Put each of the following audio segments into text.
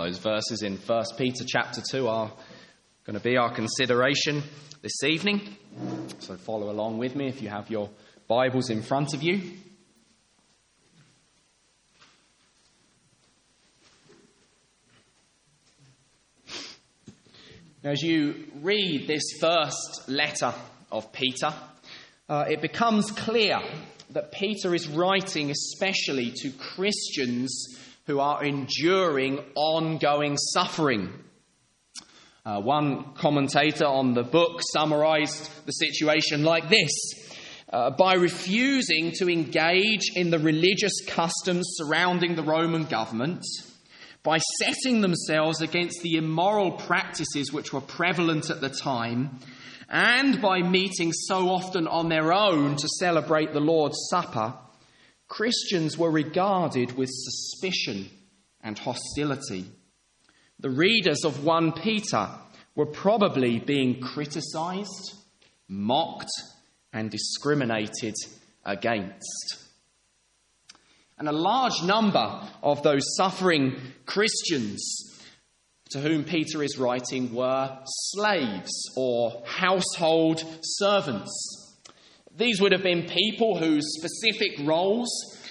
Those verses in 1 Peter chapter 2 are going to be our consideration this evening. So follow along with me if you have your Bibles in front of you. As you read this first letter of Peter, it becomes clear that Peter is writing especially to Christians who are enduring ongoing suffering. One commentator on the book summarised the situation like this. By refusing to engage in the religious customs surrounding the Roman government, by setting themselves against the immoral practices which were prevalent at the time, and by meeting so often on their own to celebrate the Lord's Supper, Christians were regarded with suspicion and hostility. The readers of 1 Peter were probably being criticised, mocked, and discriminated against. And a large number of those suffering Christians to whom Peter is writing were slaves or household servants. These would have been people whose specific roles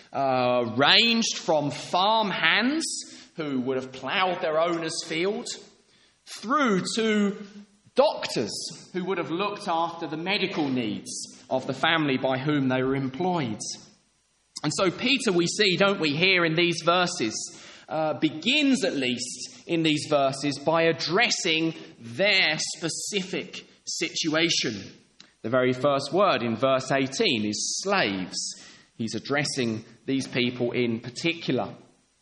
ranged from farm hands who would have ploughed their owner's field, through to doctors who would have looked after the medical needs of the family by whom they were employed. And so Peter, we see, don't we, here in these verses, begins at least in these verses by addressing their specific situation. The very first word in verse 18 is slaves. He's addressing these people in particular.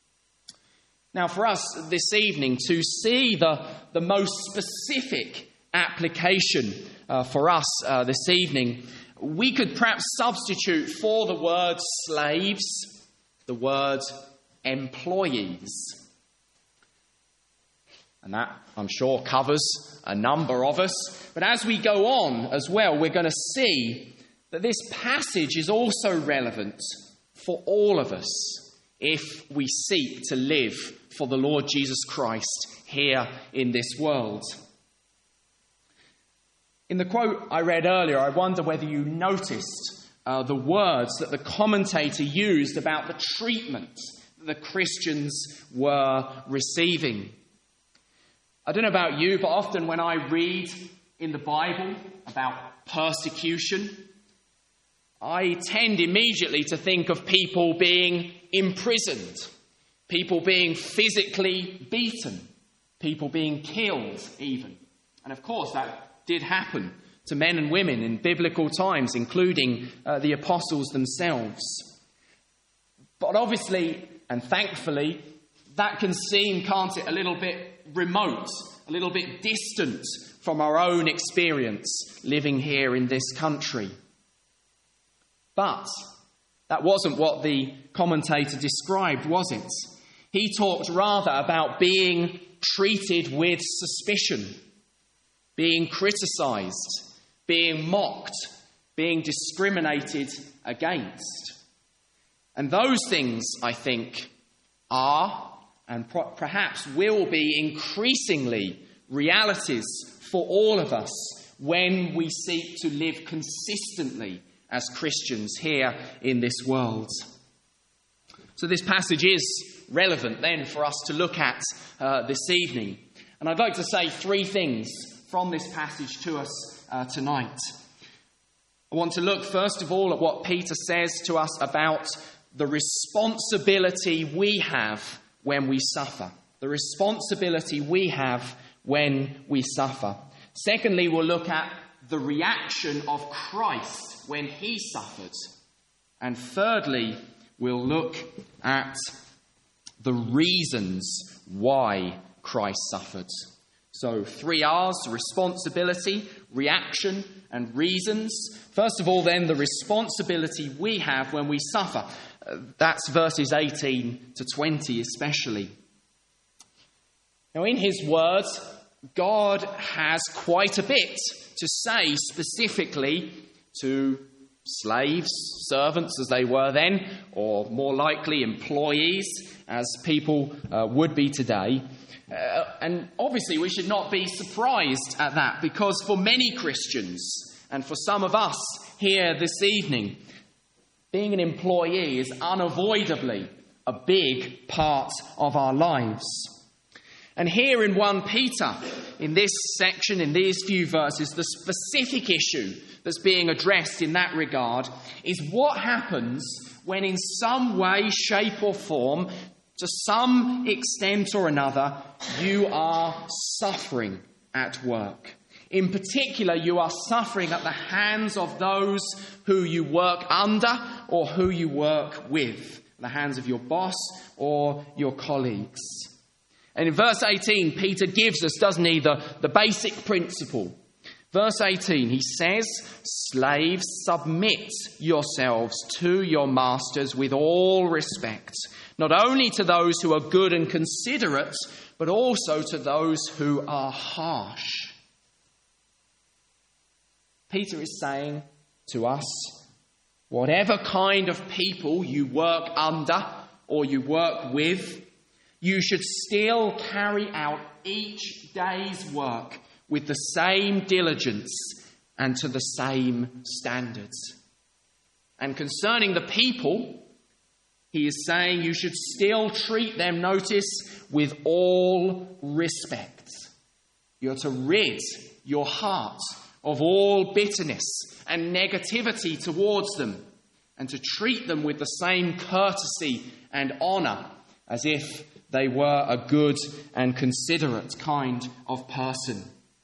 Now, for us this evening to see the most specific application for us this evening, we could perhaps substitute for the word slaves the word employees. And that, I'm sure, covers a number of us. But as we go on as well, we're going to see that this passage is also relevant for all of us if we seek to live for the Lord Jesus Christ here in this world. In the quote I read earlier, I wonder whether you noticed the words that the commentator used about the treatment that the Christians were receiving. I don't know about you, but often when I read in the Bible about persecution, I tend immediately to think of people being imprisoned, people being physically beaten, people being killed even. And of course that did happen to men and women in biblical times, including the apostles themselves. But obviously, and thankfully, that can seem, can't it, a little bit remote, a little bit distant from our own experience living here in this country. But that wasn't what the commentator described, was it? He talked rather about being treated with suspicion, being criticised, being mocked, being discriminated against. And those things, I think, are and perhaps will be increasingly realities for all of us when we seek to live consistently as Christians here in this world. So this passage is relevant then for us to look at this evening. And I'd like to say three things from this passage to us tonight. I want to look first of all at what Peter says to us about the responsibility we have when we suffer. The responsibility we have when we suffer. Secondly, we'll look at the reaction of Christ when he suffered. And thirdly, we'll look at the reasons why Christ suffered. So 3 R's: responsibility, reaction, and reasons. First of all, then, the responsibility we have when we suffer. That's verses 18 to 20 especially. Now, in his words, God has quite a bit to say specifically to slaves, servants as they were then, or more likely employees as people would be today. And obviously we should not be surprised at that, because for many Christians, and for some of us here this evening, being an employee is unavoidably a big part of our lives. And here in 1 Peter, in this section, in these few verses, the specific issue that's being addressed in that regard is what happens when in some way, shape or form, to some extent or another, you are suffering at work. In particular, you are suffering at the hands of those who you work under or who you work with, the hands of your boss or your colleagues. And in verse 18, Peter gives us, doesn't he, the basic principle. Verse 18, he says, "Slaves, submit yourselves to your masters with all respect, not only to those who are good and considerate, but also to those who are harsh." Peter is saying to us, whatever kind of people you work under or you work with, you should still carry out each day's work with the same diligence and to the same standards. And concerning the people, he is saying you should still treat them, notice, with all respect. You're to rid your heart of all bitterness and negativity towards them, and to treat them with the same courtesy and honour as if they were a good and considerate kind of person.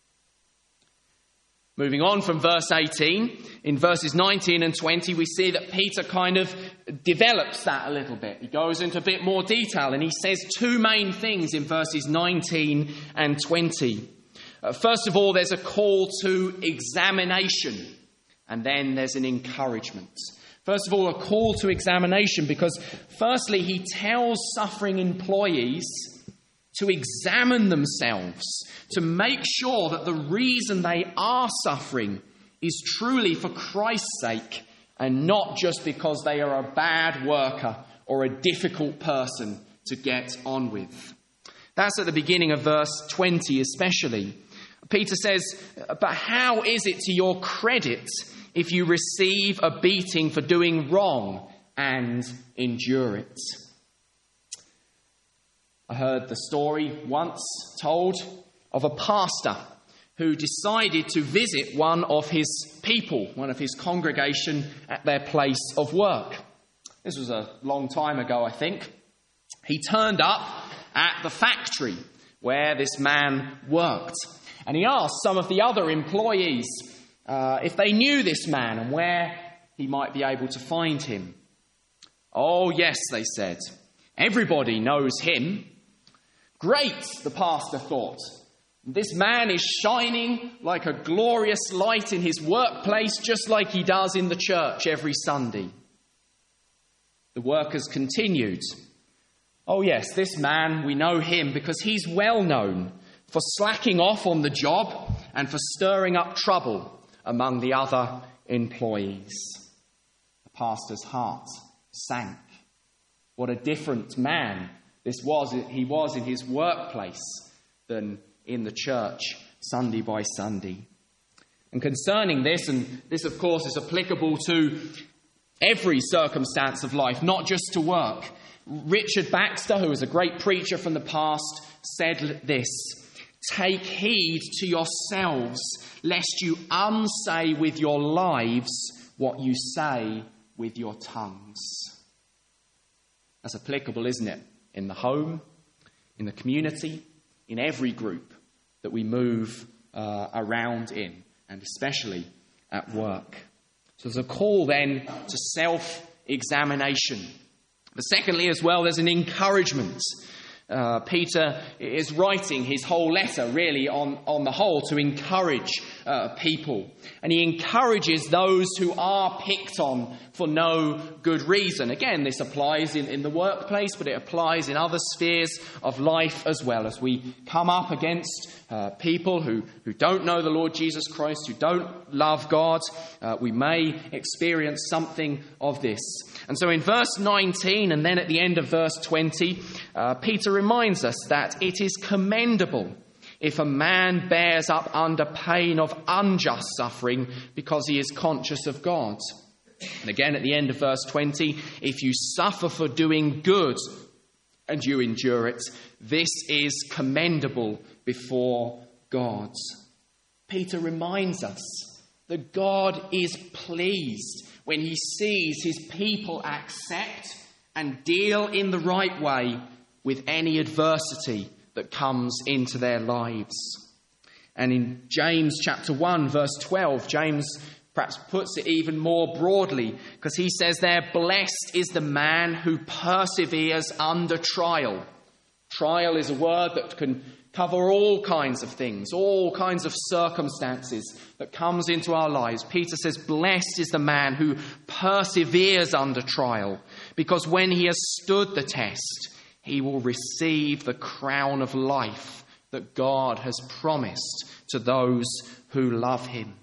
Moving on from verse 18, in verses 19 and 20, we see that Peter kind of develops that a little bit. He goes into a bit more detail, and he says two main things in verses 19 and 20. First of all, there's a call to examination, and then there's an encouragement. First of all, a call to examination, because firstly, he tells suffering employees to examine themselves, to make sure that the reason they are suffering is truly for Christ's sake and not just because they are a bad worker or a difficult person to get on with. That's at the beginning of verse 20 especially. Peter says, "But how is it to your credit if you receive a beating for doing wrong and endure it?" I heard the story once told of a pastor who decided to visit one of his people, one of his congregation, at their place of work. This was a long time ago, I think. He turned up at the factory where this man worked, and he asked some of the other employees if they knew this man and where he might be able to find him. "Oh, yes," they said. "Everybody knows him." Great, the pastor thought. This man is shining like a glorious light in his workplace, just like he does in the church every Sunday. The workers continued. "Oh, yes, this man, we know him because he's well known for slacking off on the job and for stirring up trouble among the other employees." The pastor's heart sank. What a different man he was in his workplace than in the church Sunday by Sunday. And concerning this, and this of course is applicable to every circumstance of life, not just to work, Richard Baxter, who was a great preacher from the past, said this: "Take heed to yourselves, lest you unsay with your lives what you say with your tongues." That's applicable, isn't it? In the home, in the community, in every group that we move around in, and especially at work. So there's a call then to self-examination. But secondly as well, there's an encouragement. Peter is writing his whole letter really on the whole to encourage people. And he encourages those who are picked on for no good reason. Again, this applies in the workplace, but it applies in other spheres of life as well. As we come up against people who don't know the Lord Jesus Christ, who don't love God, we may experience something of this. And so in verse 19 and then at the end of verse 20, Peter reminds us that it is commendable if a man bears up under pain of unjust suffering because he is conscious of God. And again at the end of verse 20, if you suffer for doing good and you endure it, this is commendable before God. Peter reminds us that God is pleased when he sees his people accept and deal in the right way with any adversity that comes into their lives. And in James chapter 1 verse 12, James perhaps puts it even more broadly, because he says there, blessed is the man who perseveres under trial. Trial is a word that can cover all kinds of things, all kinds of circumstances that comes into our lives. Peter says, blessed is the man who perseveres under trial, because when he has stood the test, he will receive the crown of life that God has promised to those who love him.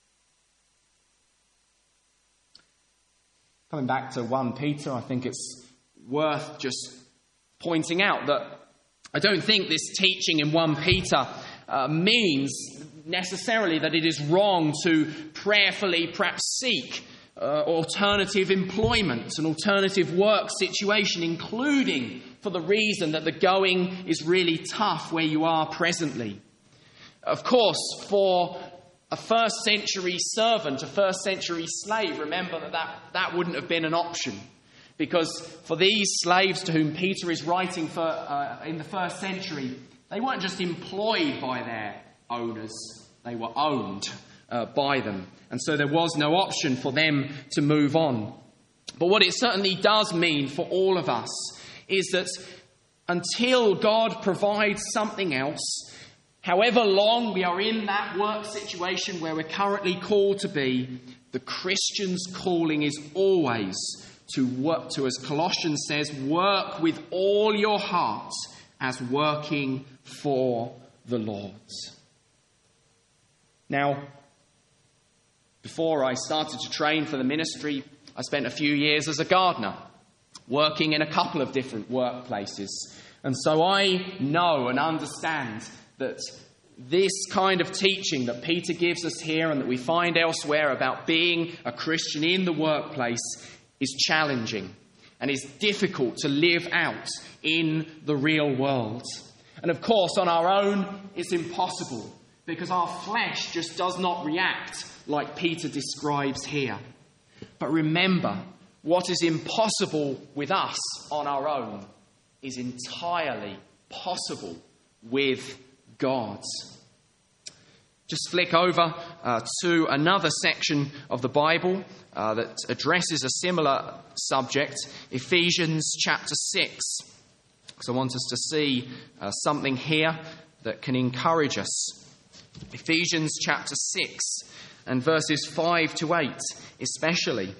Coming back to 1 Peter, I think it's worth just pointing out that I don't think this teaching in 1 Peter means necessarily that it is wrong to prayerfully perhaps seek alternative employment, an alternative work situation, including for the reason that the going is really tough where you are presently. Of course, for a first century servant, a first century slave, remember that wouldn't have been an option. Because for these slaves to whom Peter is writing for in the first century, they weren't just employed by their owners, they were owned by them. And so there was no option for them to move on. But what it certainly does mean for all of us is that until God provides something else, however long we are in that work situation where we're currently called to be, the Christian's calling is always to work, to, as Colossians says, work with all your heart as working for the Lord. Now, before I started to train for the ministry, I spent a few years as a gardener, working in a couple of different workplaces. And so I know and understand that this kind of teaching that Peter gives us here and that we find elsewhere about being a Christian in the workplace is challenging and is difficult to live out in the real world. And of course, on our own, it's impossible because our flesh just does not react like Peter describes here. But remember, what is impossible with us on our own is entirely possible with God. Just flick over to another section of the Bible that addresses a similar subject, Ephesians chapter 6. So I want us to see something here that can encourage us. Ephesians chapter 6 and verses 5 to 8 especially.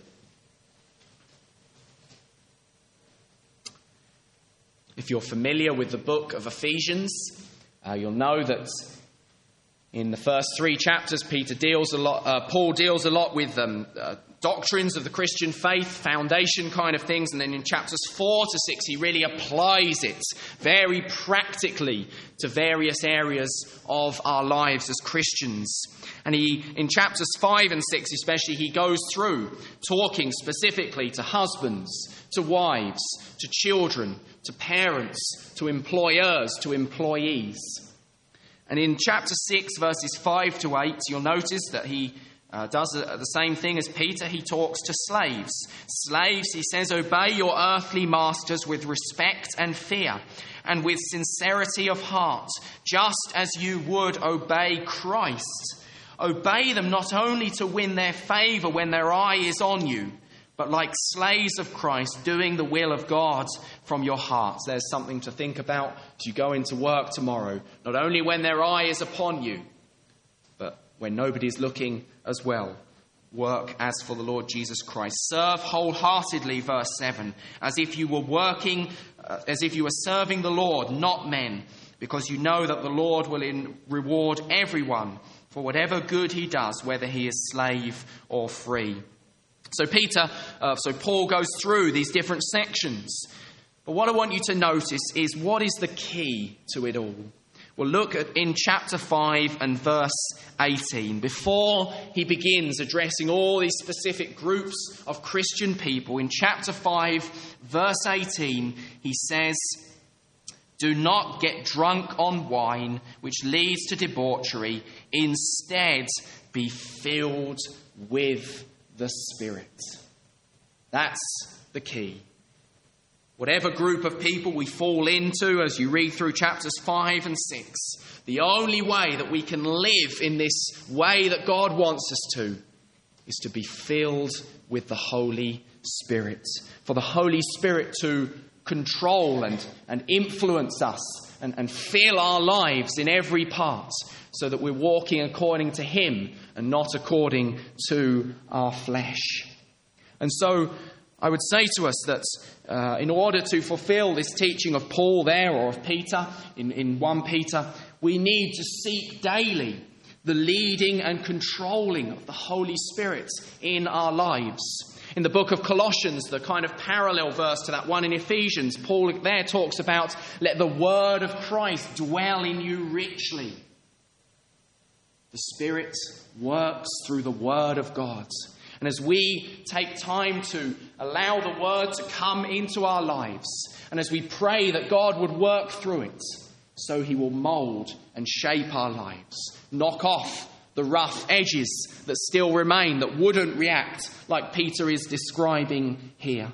If you're familiar with the book of Ephesians, you'll know that in the first 3 chapters, Paul deals a lot with doctrines of the Christian faith, foundation kind of things. And then in chapters 4 to 6, he really applies it very practically to various areas of our lives as Christians. And in chapters 5 and 6 especially, he goes through talking specifically to husbands, to wives, to children, to parents, to employers, to employees. And in chapter 6, verses 5 to 8, you'll notice that he does the same thing as Peter. He talks to slaves. Slaves, he says, obey your earthly masters with respect and fear and with sincerity of heart, just as you would obey Christ. Obey them not only to win their favour when their eye is on you, but like slaves of Christ, doing the will of God from your hearts. There's something to think about as you go into work tomorrow, not only when their eye is upon you, but when nobody's looking as well. Work as for the Lord Jesus Christ. Serve wholeheartedly, verse 7, as if you were serving the Lord, not men, because you know that the Lord will reward everyone for whatever good he does, whether he is slave or free. So Paul goes through these different sections. But what I want you to notice is, what is the key to it all? Well, look in chapter 5 and verse 18. Before he begins addressing all these specific groups of Christian people, in chapter 5, verse 18, he says, "Do not get drunk on wine, which leads to debauchery. Instead, be filled with the Spirit." That's the key. Whatever group of people we fall into as you read through chapters 5 and 6, the only way that we can live in this way that God wants us to is to be filled with the Holy Spirit. For the Holy Spirit to control and influence us and fill our lives in every part, so that we're walking according to Him and not according to our flesh. And so I would say to us that in order to fulfill this teaching of Paul there, or of Peter in 1 Peter, we need to seek daily the leading and controlling of the Holy Spirit in our lives. In the book of Colossians, the kind of parallel verse to that one in Ephesians, Paul there talks about, "Let the word of Christ dwell in you richly." The Spirit works through the word of God. And as we take time to allow the word to come into our lives, and as we pray that God would work through it, so He will mould and shape our lives, knock off the rough edges that still remain, that wouldn't react like Peter is describing here.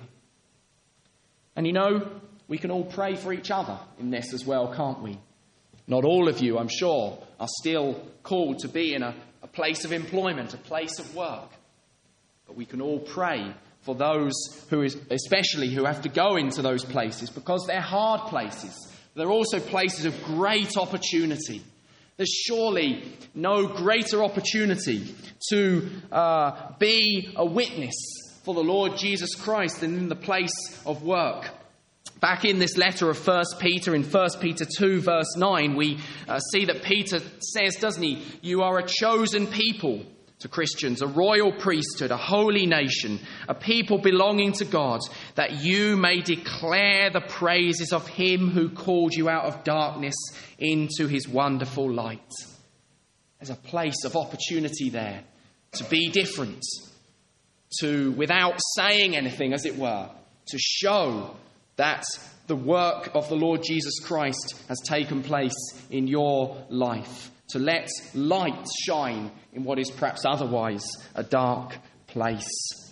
And we can all pray for each other in this as well, can't we? Not all of you, I'm sure, are still called to be in a place of employment, a place of work. But we can all pray for those especially who have to go into those places, because they're hard places. They're also places of great opportunity. There's surely no greater opportunity to be a witness for the Lord Jesus Christ than in the place of work. Back in this letter of 1 Peter, in 1 Peter 2 verse 9, we see that Peter says, doesn't he, "You are a chosen people," to Christians, "a royal priesthood, a holy nation, a people belonging to God, that you may declare the praises of Him who called you out of darkness into His wonderful light." There's a place of opportunity there to be different, to, without saying anything, as it were, to show that the work of the Lord Jesus Christ has taken place in your life, to let light shine in what is perhaps otherwise a dark place.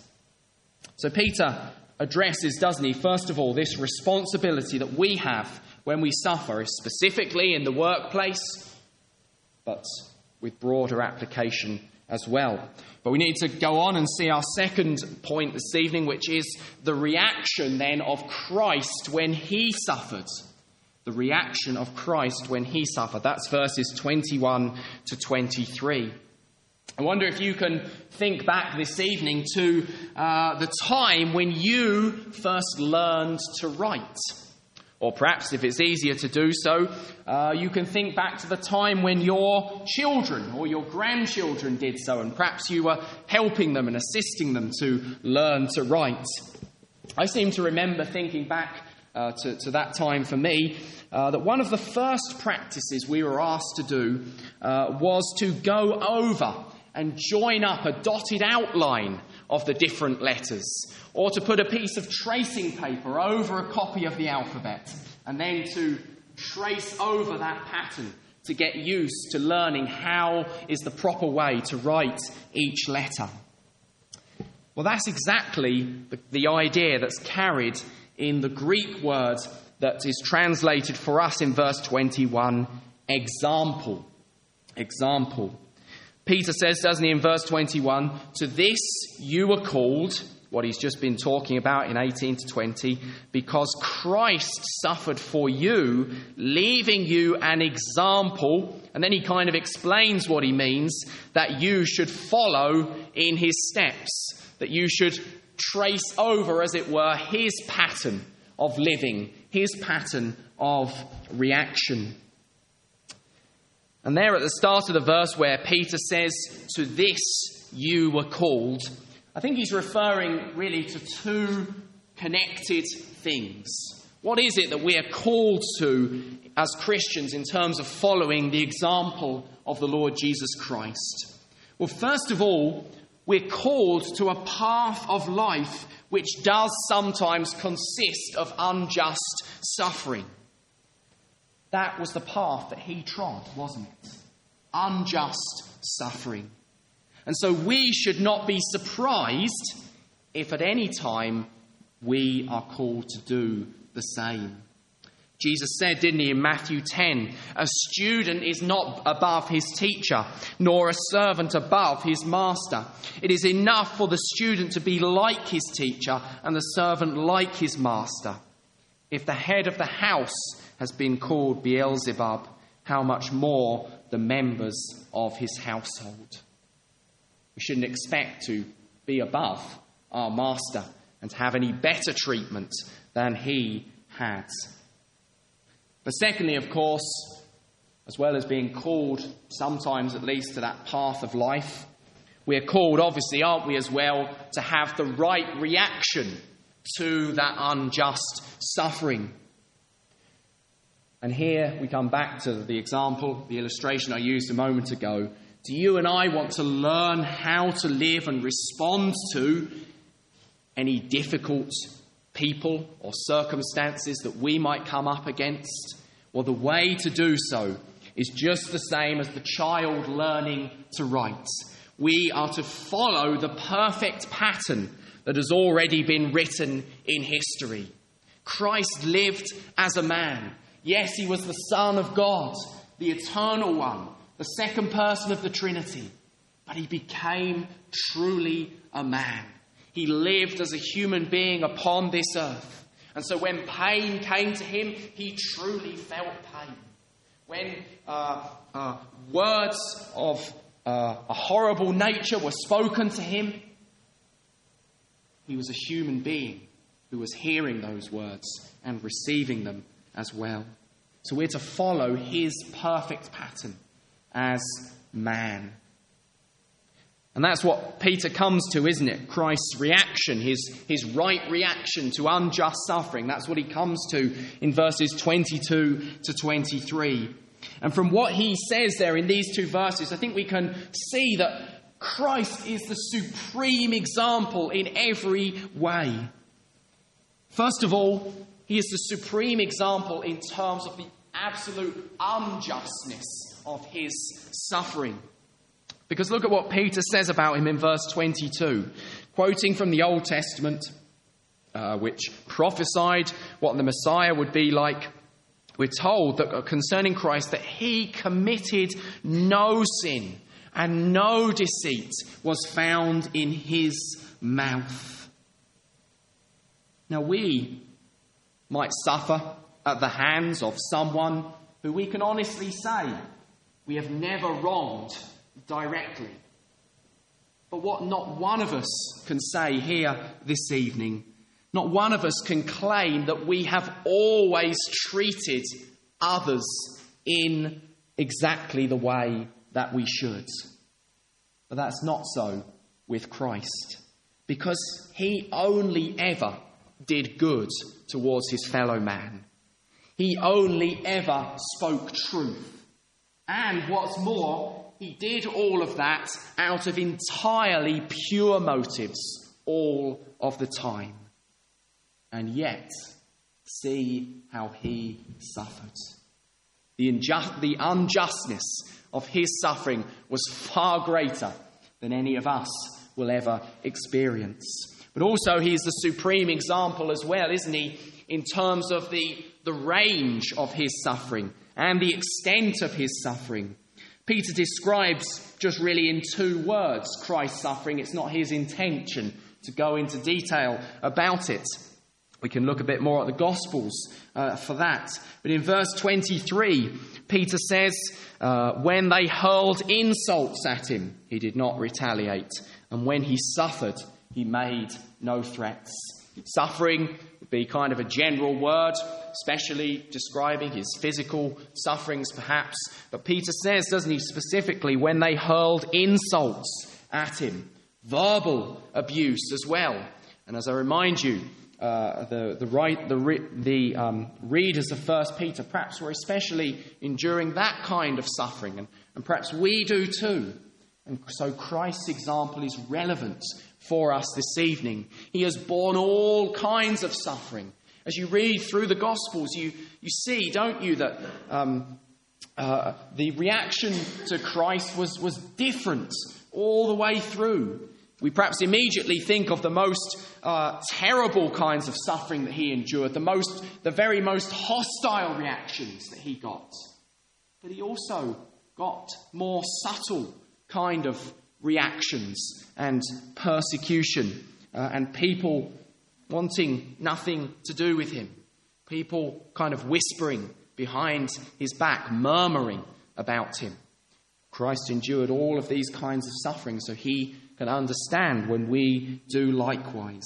So Peter addresses, doesn't he, first of all, this responsibility that we have when we suffer, specifically in the workplace, but with broader application as well. But we need to go on and see our second point this evening, which is the reaction then of Christ when He suffered. The reaction of Christ when He suffered. That's verses 21 to 23. I wonder if you can think back this evening to the time when you first learned to write. Or perhaps, if it's easier to do so, you can think back to the time when your children or your grandchildren did so, and perhaps you were helping them and assisting them to learn to write. I seem to remember thinking back to that time for me, that one of the first practices we were asked to do was to go over and join up a dotted outline of the different letters, or to put a piece of tracing paper over a copy of the alphabet, and then to trace over that pattern to get used to learning how is the proper way to write each letter. Well, that's exactly the idea that's carried in the Greek word that is translated for us in verse 21, example. Example. Peter says, doesn't he, in verse 21, "To this you were called, what he's just been talking about in 18 to 20, because Christ suffered for you, leaving you an example. And then he kind of explains what he means, that you should follow in his steps, that you should trace over, as it were, his pattern of living, his pattern of reaction. And there at the start of the verse where Peter says, "To this you were called," I think he's referring really to two connected things. What is it that we are called to as Christians in terms of following the example of the Lord Jesus Christ? Well, first of all, we're called to a path of life which does sometimes consist of unjust suffering. That was the path that he trod, wasn't it? Unjust suffering. And so we should not be surprised if at any time we are called to do the same. Jesus said, didn't he, in Matthew 10, "A student is not above his teacher, nor a servant above his master. It is enough for the student to be like his teacher and the servant like his master. If the head of the house has been called Beelzebub, how much more the members of his household." We shouldn't expect to be above our master and to have any better treatment than he had. But secondly, of course, as well as being called, sometimes at least, to that path of life, we're called, obviously, aren't we, as well, to have the right reaction to that unjust suffering. And here we come back to the example, the illustration I used a moment ago. Do you and I want to learn how to live and respond to any difficult people or circumstances that we might come up against? Well, the way to do so is just the same as the child learning to write. We are to follow the perfect pattern that has already been written in history. Christ lived as a man. Yes, he was the Son of God, the Eternal One, the second person of the Trinity. But he became truly a man. He lived as a human being upon this earth. And so when pain came to him, he truly felt pain. When words of a horrible nature were spoken to him, he was a human being who was hearing those words and receiving them as well. So we're to follow his perfect pattern as man. And that's what Peter comes to, isn't it? Christ's reaction, his right reaction to unjust suffering. That's what he comes to in verses 22 to 23. And from what he says there in these two verses, I think we can see that Christ is the supreme example in every way. First of all, he is the supreme example in terms of the absolute unjustness of his suffering. Because look at what Peter says about him in verse 22. Quoting from the Old Testament, which prophesied what the Messiah would be like, we're told that concerning Christ that he committed no sin and no deceit was found in his mouth. Now we might suffer at the hands of someone who we can honestly say we have never wronged directly. But what not one of us can say here this evening, not one of us can claim that we have always treated others in exactly the way that we should. But that's not so with Christ, because he only ever did good towards his fellow man. He only ever spoke truth. And what's more, he did all of that out of entirely pure motives all of the time. And yet, see how he suffered. The unjustness of his suffering was far greater than any of us will ever experience. But also he is the supreme example as well, isn't he, in terms of the range of his suffering and the extent of his suffering. Peter describes just really in two words Christ's suffering. It's not his intention to go into detail about it. We can look a bit more at the Gospels for that. But in verse 23, Peter says, when they hurled insults at him, he did not retaliate. And when he suffered, he made no threats. Suffering would be kind of a general word, especially describing his physical sufferings perhaps. But Peter says, doesn't he, specifically, when they hurled insults at him, verbal abuse as well. And as I remind you, the readers of 1 Peter perhaps were especially enduring that kind of suffering, and perhaps we do too. And so Christ's example is relevant for us this evening. He has borne all kinds of suffering. As you read through the Gospels, you see, don't you, that the reaction to Christ was different all the way through. We perhaps immediately think of the most terrible kinds of suffering that he endured, the very most hostile reactions that he got. But he also got more subtle kind of reactions and persecution and people wanting nothing to do with him. People kind of whispering behind his back, murmuring about him. Christ endured all of these kinds of suffering so he can understand when we do likewise.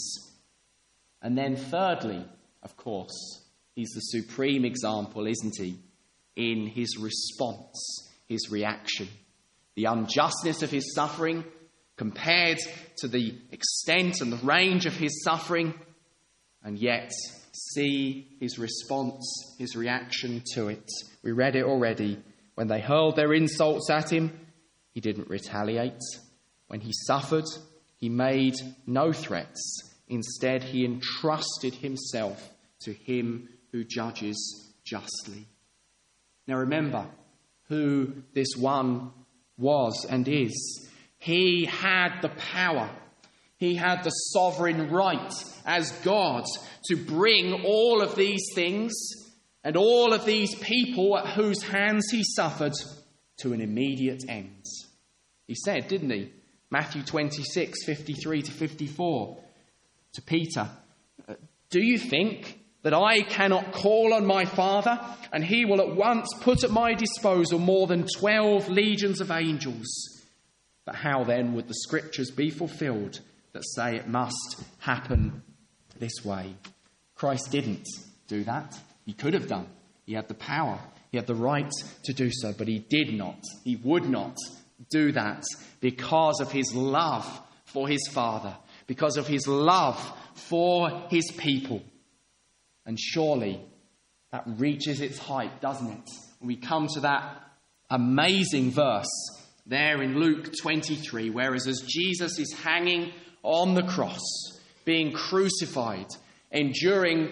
And then thirdly, of course, he's the supreme example, isn't he, in his response, his reaction. The unjustness of his suffering compared to the extent and the range of his suffering, and yet see his response, his reaction to it. We read it already. When they hurled their insults at him, he didn't retaliate. When he suffered, he made no threats. Instead, he entrusted himself to him who judges justly. Now remember who this one was and is. He had the power. He had the sovereign right as God to bring all of these things and all of these people at whose hands he suffered to an immediate end. He said, didn't he? Matthew 26, 53 to 54, to Peter, do you think that I cannot call on my Father and he will at once put at my disposal more than 12 legions of angels? But how then would the scriptures be fulfilled that say it must happen this way? Christ didn't do that. He could have done. He had the power. He had the right to do so, but he did not. He would not do that because of his love for his Father, because of his love for his people. And surely that reaches its height, doesn't it? When we come to that amazing verse there in Luke 23, whereas as Jesus is hanging on the cross, being crucified, enduring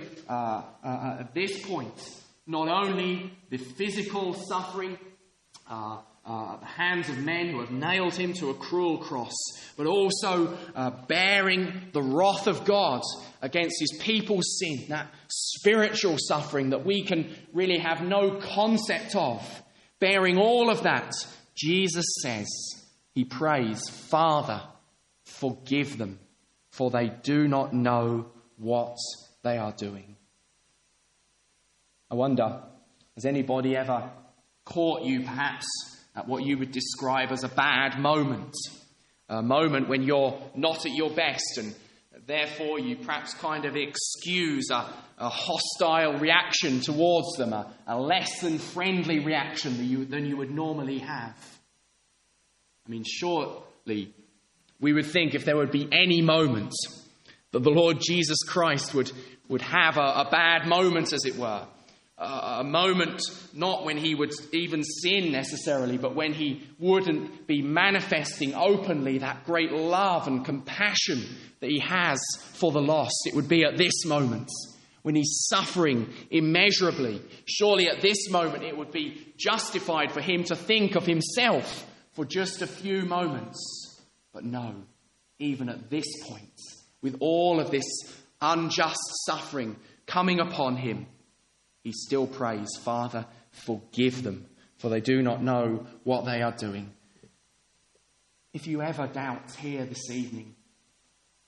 at this point not only the physical suffering, the hands of men who have nailed him to a cruel cross, but also bearing the wrath of God against his people's sin, that spiritual suffering that we can really have no concept of. Bearing all of that, Jesus says, he prays, Father, forgive them, for they do not know what they are doing. I wonder, has anybody ever caught you perhaps at what you would describe as a bad moment? A moment when you're not at your best and therefore you perhaps kind of excuse a hostile reaction towards them, a less than friendly reaction than you would normally have. I mean, surely we would think if there would be any moment that the Lord Jesus Christ would have a bad moment, as it were. A moment not when he would even sin necessarily, but when he wouldn't be manifesting openly that great love and compassion that he has for the lost. It would be at this moment when he's suffering immeasurably. Surely at this moment it would be justified for him to think of himself for just a few moments. But no, even at this point, with all of this unjust suffering coming upon him, he still prays, Father, forgive them, for they do not know what they are doing. If you ever doubt here this evening,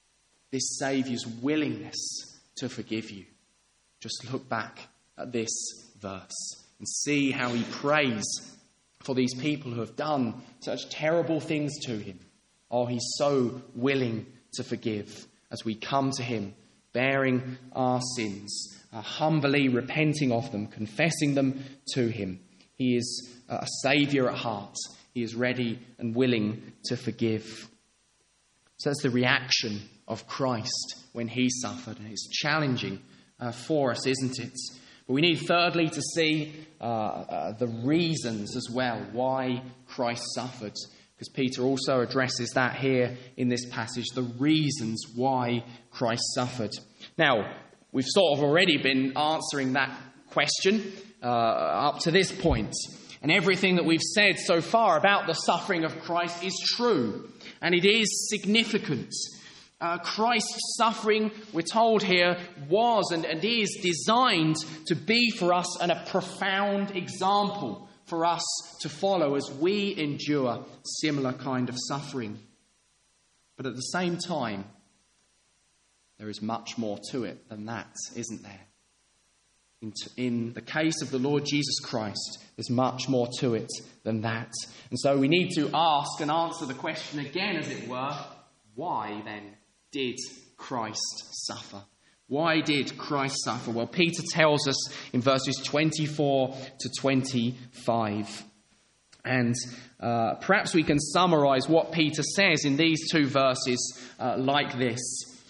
this Saviour's willingness to forgive you. Just look back at this verse and see how he prays for these people who have done such terrible things to him. Oh, he's so willing to forgive as we come to him, bearing our sins, humbly repenting of them, confessing them to him. He is a Saviour at heart. He is ready and willing to forgive. So that's the reaction of Christ when he suffered. And it's challenging for us, isn't it? But we need thirdly to see the reasons as well why Christ suffered. Because Peter also addresses that here in this passage, the reasons why Christ suffered. Now, we've sort of already been answering that question up to this point. And everything that we've said so far about the suffering of Christ is true. And it is significant. Christ's suffering, we're told here, was and is designed to be for us a profound example for us to follow as we endure similar kind of suffering. But at the same time, there is much more to it than that, isn't there? In the case of the Lord Jesus Christ, there's much more to it than that. And so we need to ask and answer the question again, as it were, why then did Christ suffer? Why did Christ suffer? Well, Peter tells us in verses 24 to 25. And perhaps we can summarise what Peter says in these two verses like this.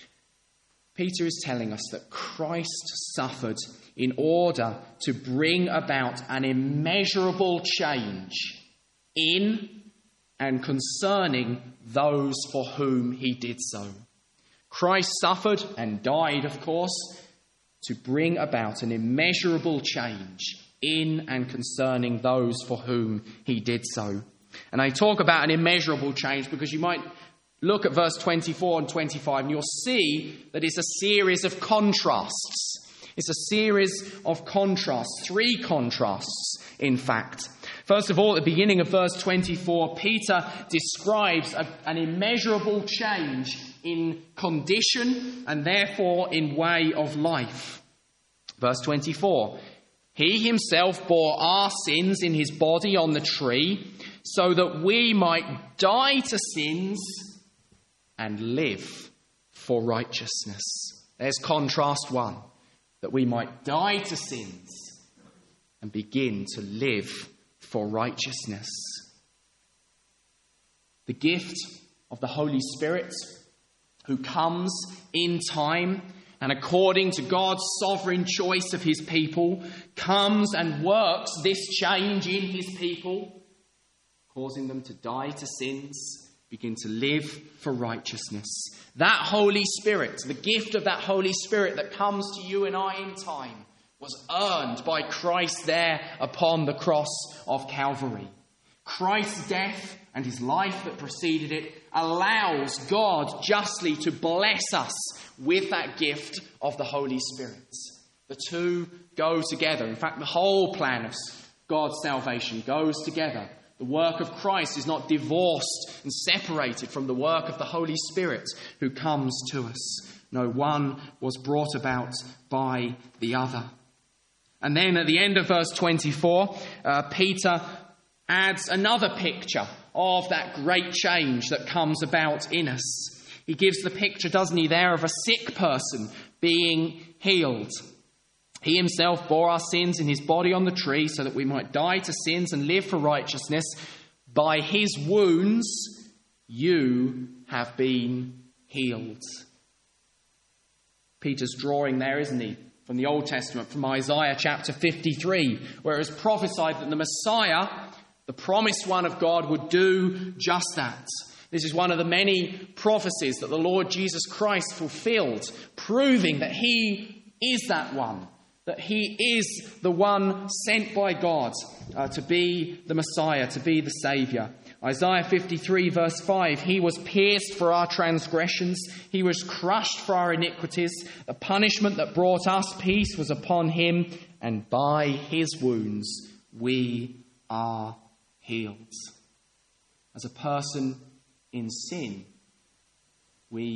Peter is telling us that Christ suffered in order to bring about an immeasurable change in and concerning those for whom he did so. Christ suffered and died, of course, to bring about an immeasurable change in and concerning those for whom he did so. And I talk about an immeasurable change because you might look at verse 24 and 25 and you'll see that it's a series of contrasts. It's a series of contrasts, three contrasts, in fact. First of all, at the beginning of verse 24, Peter describes an immeasurable change in condition and therefore in way of life. Verse 24, he himself bore our sins in his body on the tree so that we might die to sins and live for righteousness. There's contrast one, that we might die to sins and begin to live for righteousness. The gift of the Holy Spirit, who comes in time and according to God's sovereign choice of his people, comes and works this change in his people, causing them to die to sins, begin to live for righteousness. That Holy Spirit, the gift of that Holy Spirit that comes to you and I in time, was earned by Christ there upon the cross of Calvary. Christ's death and his life that preceded it allows God justly to bless us with that gift of the Holy Spirit. The two go together. In fact, the whole plan of God's salvation goes together. The work of Christ is not divorced and separated from the work of the Holy Spirit who comes to us. No, one was brought about by the other. And then at the end of verse 24, Peter adds another picture of that great change that comes about in us. He gives the picture, doesn't he, there of a sick person being healed. He himself bore our sins in his body on the tree so that we might die to sins and live for righteousness. By his wounds you have been healed. Peter's drawing there, isn't he, from the Old Testament, from Isaiah chapter 53, where it was prophesied that the Messiah, the promised one of God, would do just that. This is one of the many prophecies that the Lord Jesus Christ fulfilled, proving that he is that one, that he is the one sent by God to be the Messiah, to be the Saviour. Isaiah 53 verse 5, he was pierced for our transgressions, he was crushed for our iniquities. The punishment that brought us peace was upon him, and by his wounds we are healed. As a person in sin, we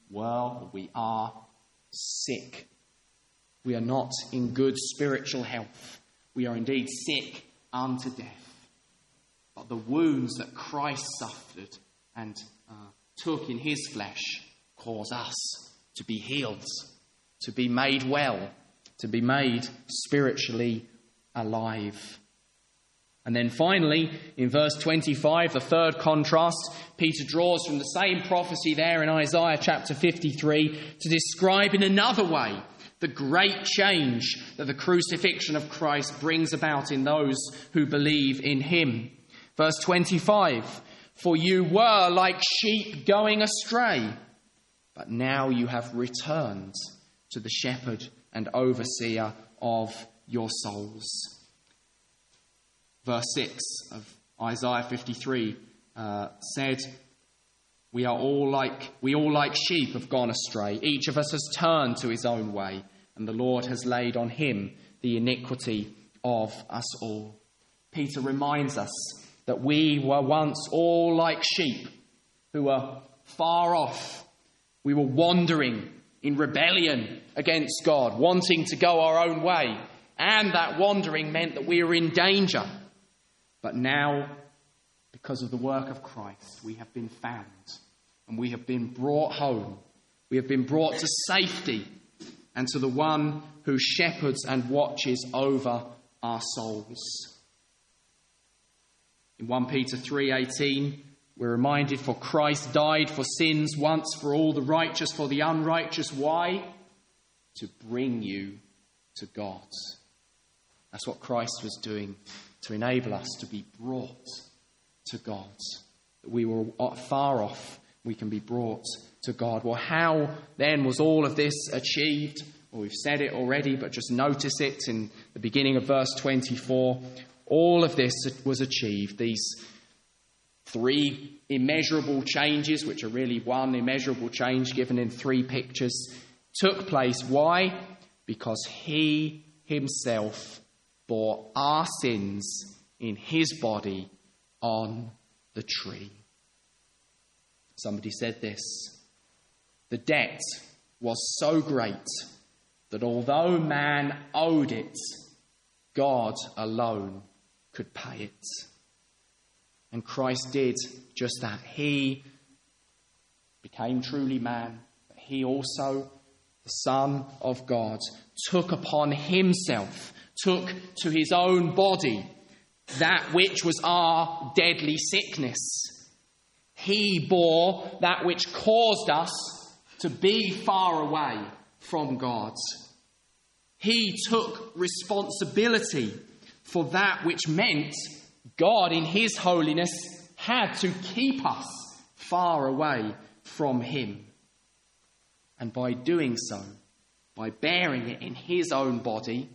we are sick. We are not in good spiritual health. We are indeed sick unto death. But the wounds that Christ suffered and took in his flesh cause us to be healed, to be made well, to be made spiritually alive. And then finally, in verse 25, the third contrast, Peter draws from the same prophecy there in Isaiah chapter 53 to describe in another way the great change that the crucifixion of Christ brings about in those who believe in him. Verse 25, for you were like sheep going astray, but now you have returned to the shepherd and overseer of your souls. Verse 6 of Isaiah 53 said, we all like sheep have gone astray. Each of us has turned to his own way, and the Lord has laid on him the iniquity of us all. Peter reminds us that we were once all like sheep who were far off. We were wandering in rebellion against God, wanting to go our own way. And that wandering meant that we were in danger. But now, because of the work of Christ, we have been found and we have been brought home. We have been brought to safety and to the one who shepherds and watches over our souls. In 1 Peter 3:18, we're reminded, for Christ died for sins once for all, the righteous for the unrighteous. Why? To bring you to God. That's what Christ was doing, to enable us to be brought to God. That we were far off, we can be brought to God. Well, how then was all of this achieved? Well, we've said it already, but just notice it in the beginning of verse 24. All of this was achieved. These three immeasurable changes, which are really one immeasurable change given in three pictures, took place. Why? Because he himself bore our sins in his body on the tree. Somebody said this: the debt was so great that although man owed it, God alone could pay it. And Christ did just that. He became truly man, but he also, the Son of God, took upon himself, took to his own body that which was our deadly sickness. He bore that which caused us to be far away from God. He took responsibility for that which meant God in his holiness had to keep us far away from him. And by doing so, by bearing it in his own body,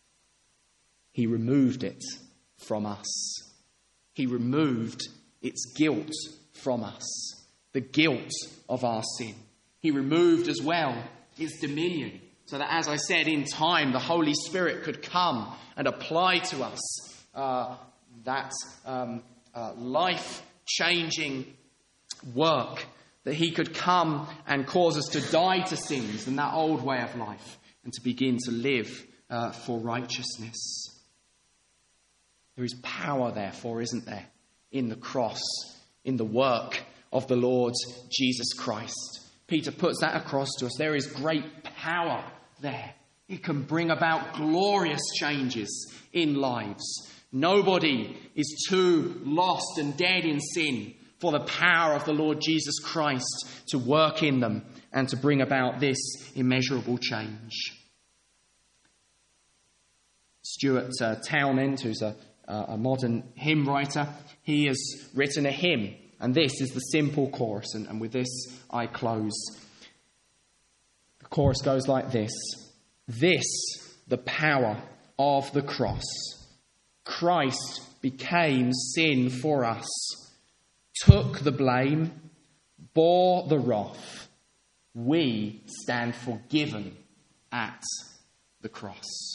he removed it from us. He removed its guilt from us, the guilt of our sin. He removed as well its dominion, so that, as I said, in time the Holy Spirit could come and apply to us that life-changing work, that he could come and cause us to die to sins and that old way of life and to begin to live for righteousness. There is power, therefore, isn't there, in the cross, in the work of the Lord Jesus Christ. Peter puts that across to us. There is great power there. It can bring about glorious changes in lives. Nobody is too lost and dead in sin for the power of the Lord Jesus Christ to work in them and to bring about this immeasurable change. Stuart Townend, who's a modern hymn writer, he has written a hymn, and this is the simple chorus, and with this I close. The chorus goes like this: this, the power of the cross. Christ became sin for us, took the blame, bore the wrath. We stand forgiven at the cross.